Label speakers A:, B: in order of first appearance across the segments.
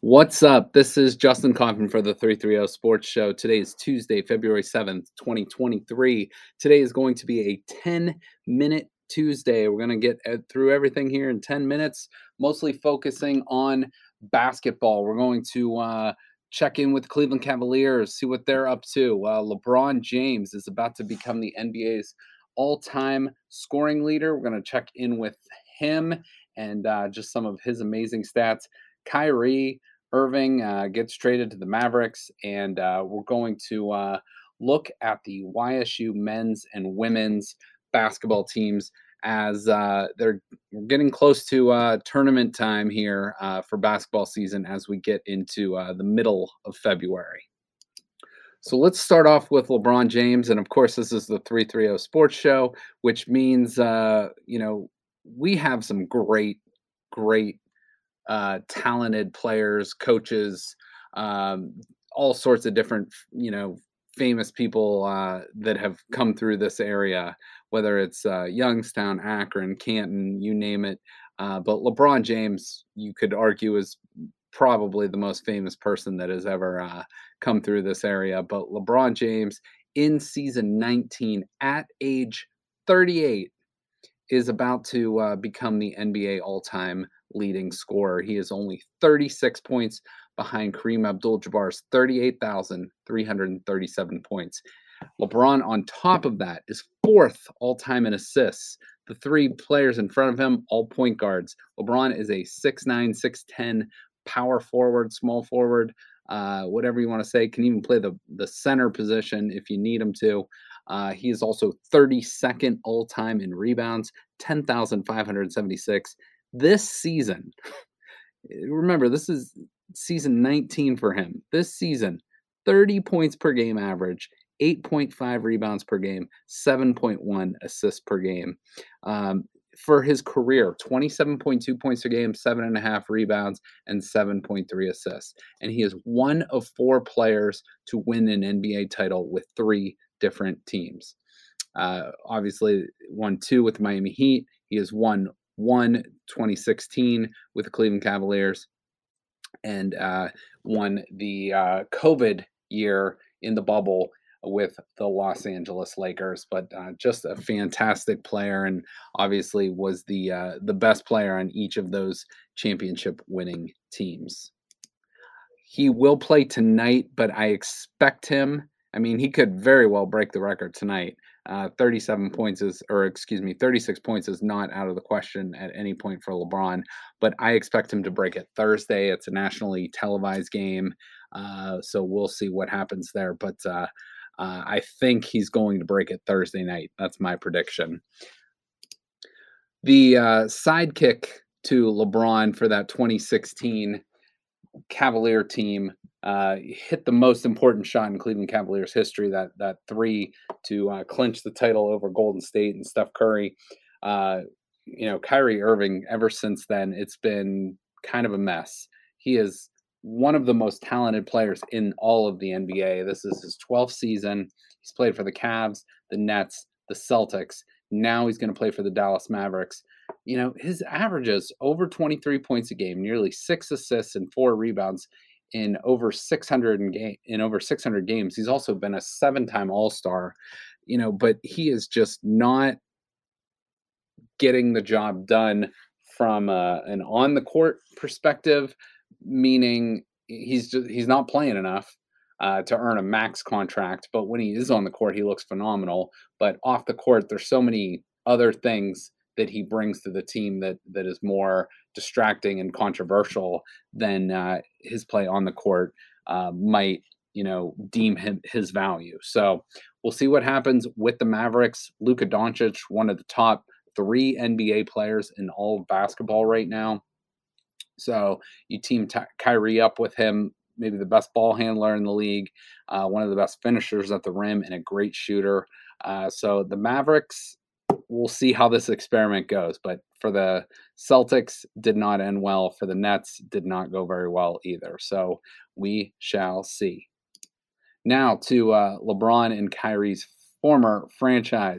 A: What's up? This is Justin Kaufman for the 330 Sports Show. Today is Tuesday, February 7th, 2023. Today is going to be a 10-minute Tuesday. We're going to get through everything here in 10 minutes, mostly focusing on basketball. We're going to check in with the Cleveland Cavaliers, see what they're up to. LeBron James is about to become the NBA's all-time scoring leader. We're going to check in with him and just some of his amazing stats. Kyrie Irving gets traded to the Mavericks, and we're going to look at the YSU men's and women's basketball teams as they're getting close to tournament time here for basketball season as we get into the middle of February. So let's start off with LeBron James, and of course, this is the 330 Sports Show, which means we have some great talented players, coaches, all sorts of different, famous people that have come through this area, whether it's Youngstown, Akron, Canton, you name it. But LeBron James, you could argue, is probably the most famous person that has ever come through this area. But LeBron James, in season 19, at age 38, is about to become the NBA all-time leading scorer. He is only 36 points behind Kareem Abdul-Jabbar's 38,337 points. LeBron, on top of that, is fourth all-time in assists. The three players in front of him, all point guards. LeBron is a 6'9", 6'10", power forward, small forward, whatever you want to say. Can even play the center position if you need him to. He is also 32nd all-time in rebounds, 10,576. This season, remember, this is season 19 for him. This season, 30 points per game average, 8.5 rebounds per game, 7.1 assists per game. For his career, 27.2 points a game, 7.5 rebounds, and 7.3 assists. And he is one of four players to win an NBA title with three different teams. Obviously, won two with the Miami Heat. He has won 2016 with the Cleveland Cavaliers, and won the COVID year in the bubble with the Los Angeles Lakers. But just a fantastic player, and obviously was the best player on each of those championship winning teams. He will play tonight, but I expect him. I mean, he could very well break the record tonight. 36 points is not out of the question at any point for LeBron, but I expect him to break it Thursday. It's a nationally televised game, so we'll see what happens there. But I think he's going to break it Thursday night. That's my prediction. The sidekick to LeBron for that 2016 Cavalier team hit the most important shot in Cleveland Cavaliers history, that three to clinch the title over Golden State and Steph Curry. Kyrie Irving, ever since then, it's been kind of a mess. He is one of the most talented players in all of the NBA. This is his 12th season. He's played for the Cavs, the Nets, the Celtics. Now he's going to play for the Dallas Mavericks. His averages over 23 points a game, nearly 6 assists and 4 rebounds in over 600 games. He's also been a 7-time All-Star, but he is just not getting the job done from an on the court perspective, meaning he's not playing enough to earn a max contract. But when he is on the court, he looks phenomenal. But off the court, there's so many other things that he brings to the team that is more distracting and controversial than his play on the court might, deem his value. So we'll see what happens with the Mavericks. Luka Doncic, one of the top 3 NBA players in all of basketball right now. So you team Kyrie up with him, maybe the best ball handler in the league, one of the best finishers at the rim, and a great shooter. So the Mavericks, we'll see how this experiment goes. But for the Celtics, did not end well. For the Nets, did not go very well either. So we shall see. Now to LeBron and Kyrie's former franchise,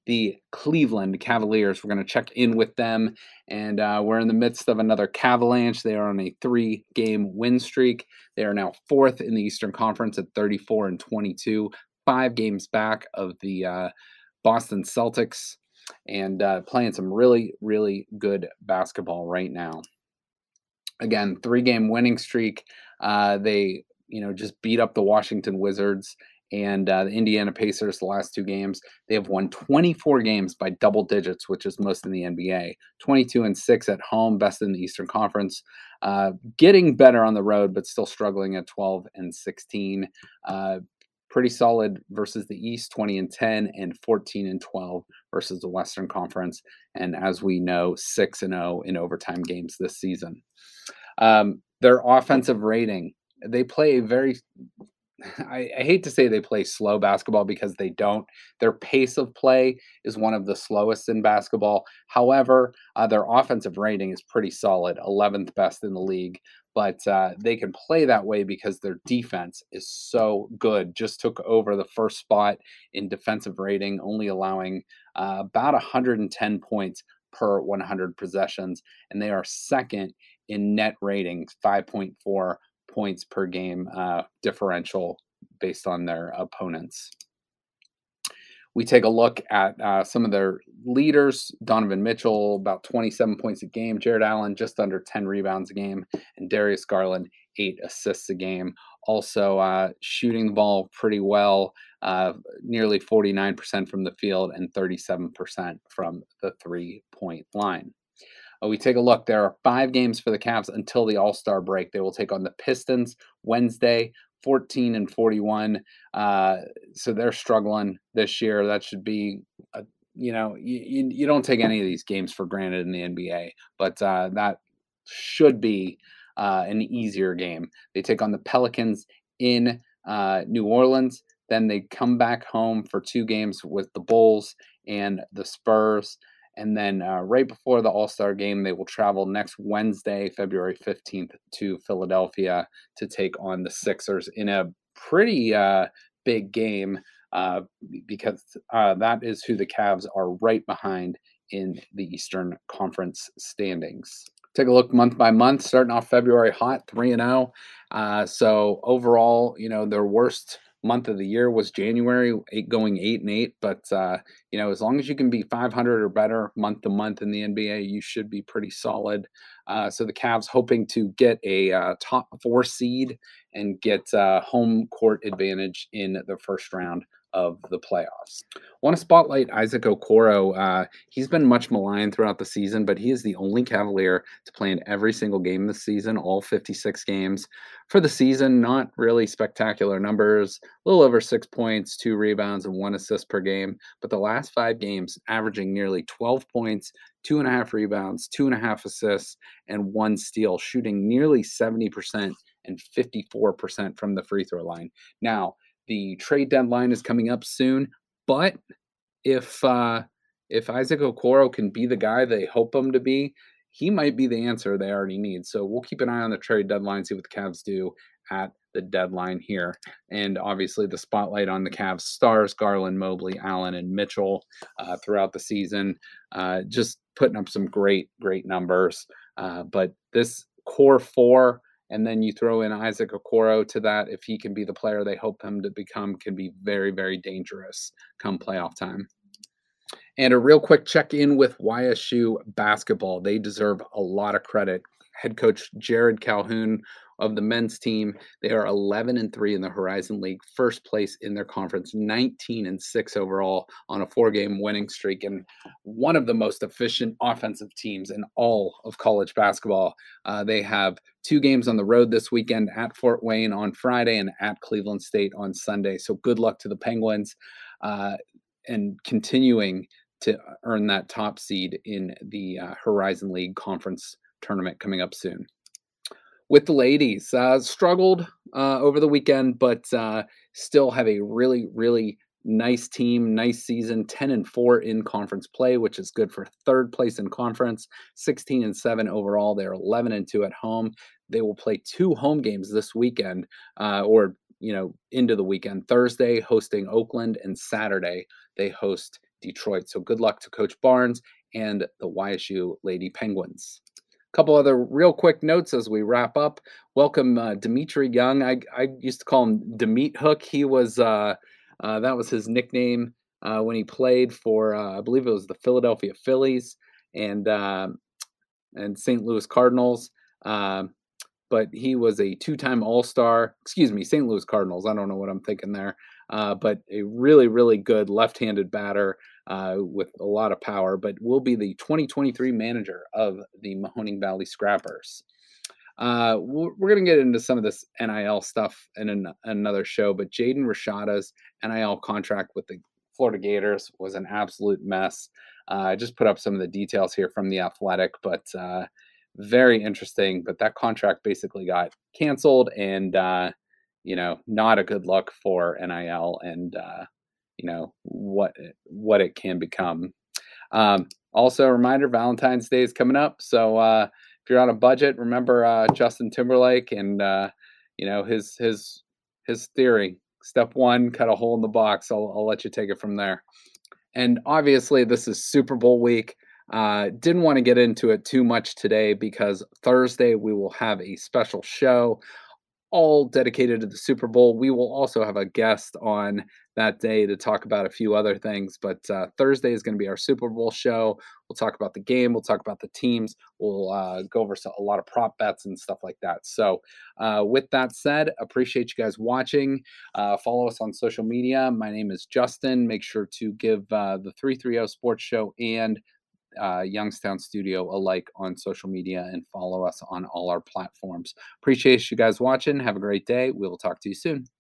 A: the Cleveland Cavaliers. We're going to check in with them, and we're in the midst of another Cavalanche. They are on a 3-game win streak. They are now 4th in the Eastern Conference at 34-22, 5 games back of the Boston Celtics, and playing some really, really good basketball right now. Again, 3-game winning streak. They, just beat up the Washington Wizards and the Indiana Pacers the last 2 games. They have won 24 games by double digits, which is most in the NBA. 22-6 at home, best in the Eastern Conference. Getting better on the road, but still struggling at 12-16. Pretty solid versus the East, 20-10 and 14-12 versus the Western Conference. And as we know, 6-0 in overtime games this season. Their offensive rating, they play very, I hate to say they play slow basketball because they don't. Their pace of play is one of the slowest in basketball. However, their offensive rating is pretty solid, 11th best in the league. But they can play that way because their defense is so good. Just took over the first spot in defensive rating, only allowing about 110 points per 100 possessions. And they are second in net ratings, 5.4 points per game differential based on their opponents. We take a look at some of their leaders. Donovan Mitchell, about 27 points a game. Jared Allen, just under 10 rebounds a game. And Darius Garland, 8 assists a game. Also shooting the ball pretty well, nearly 49% from the field and 37% from the 3-point line. We take a look. There are 5 games for the Cavs until the All-Star break. They will take on the Pistons Wednesday, 14-41. So they're struggling this year. That should be, you don't take any of these games for granted in the NBA, but that should be an easier game. They take on the Pelicans in New Orleans. Then they come back home for 2 games with the Bulls and the Spurs. And then right before the All-Star game, they will travel next Wednesday, February 15th, to Philadelphia to take on the Sixers in a pretty big game because that is who the Cavs are right behind in the Eastern Conference standings. Take a look month by month, starting off February hot, 3-0. So overall, their worst month of the year was January, going 8-8. But as long as you can be 500 or better month to month in the NBA, you should be pretty solid. So the Cavs hoping to get a top 4 seed and get home court advantage in the first round of the playoffs. Want to spotlight Isaac Okoro. He's been much maligned throughout the season, but he is the only Cavalier to play in every single game this season, all 56 games. For the season, not really spectacular numbers, a little over 6 points, 2 rebounds, and 1 assist per game. But the last 5 games, averaging nearly 12 points, 2.5 rebounds, 2.5 assists, and 1 steal, shooting nearly 70% and 54% from the free throw line. Now, the trade deadline is coming up soon, but if Isaac Okoro can be the guy they hope him to be, he might be the answer they already need. So we'll keep an eye on the trade deadline, see what the Cavs do at the deadline here. And obviously the spotlight on the Cavs stars, Garland, Mobley, Allen, and Mitchell throughout the season, just putting up some great numbers. But this core 4, and then you throw in Isaac Okoro to that, if he can be the player they hope him to become, can be very, very dangerous come playoff time. And a real quick check-in with YSU basketball. They deserve a lot of credit. Head coach Jared Calhoun of the men's team, they are 11-3 in the Horizon League, first place in their conference, 19-6 overall on a 4-game winning streak, and one of the most efficient offensive teams in all of college basketball. They have 2 games on the road this weekend, at Fort Wayne on Friday and at Cleveland State on Sunday. So good luck to the Penguins and continuing to earn that top seed in the Horizon League conference tournament coming up soon. With the ladies, struggled over the weekend, but still have a really, really nice team, nice season, 10-4 in conference play, which is good for 3rd place in conference, 16-7 overall. They're 11-2 at home. They will play 2 home games this weekend, into the weekend. Thursday hosting Oakland, and Saturday they host Detroit. So good luck to Coach Barnes and the YSU Lady Penguins. A couple other real quick notes as we wrap up. Welcome Dimitri Young. I used to call him Demeat Hook. He was that was his nickname when he played for I believe it was the Philadelphia Phillies and St. Louis Cardinals. Um, but he was a two-time All-Star. Excuse me, St. Louis Cardinals. I don't know what I'm thinking there. But a really, really good left-handed batter with a lot of power. But will be the 2023 manager of the Mahoning Valley Scrappers. We're going to get into some of this NIL stuff in another show, but Jaden Rashada's NIL contract with the Florida Gators was an absolute mess. I just put up some of the details here from The Athletic, but very interesting. But that contract basically got canceled, and not a good look for NIL, and what it can become. Also, a reminder: Valentine's Day is coming up, so if you're on a budget, remember Justin Timberlake and his theory. Step one: cut a hole in the box. I'll let you take it from there. And obviously, this is Super Bowl week. Didn't want to get into it too much today because Thursday we will have a special show all dedicated to the Super Bowl. We will also have a guest on that day to talk about a few other things. But Thursday is going to be our Super Bowl show. We'll talk about the game. We'll talk about the teams. We'll go over a lot of prop bets and stuff like that. So with that said, appreciate you guys watching. Follow us on social media. My name is Justin. Make sure to give the 330 Sports Show and Youngstown Studio a like on social media and follow us on all our platforms. Appreciate you guys watching. Have a great day. We will talk to you soon.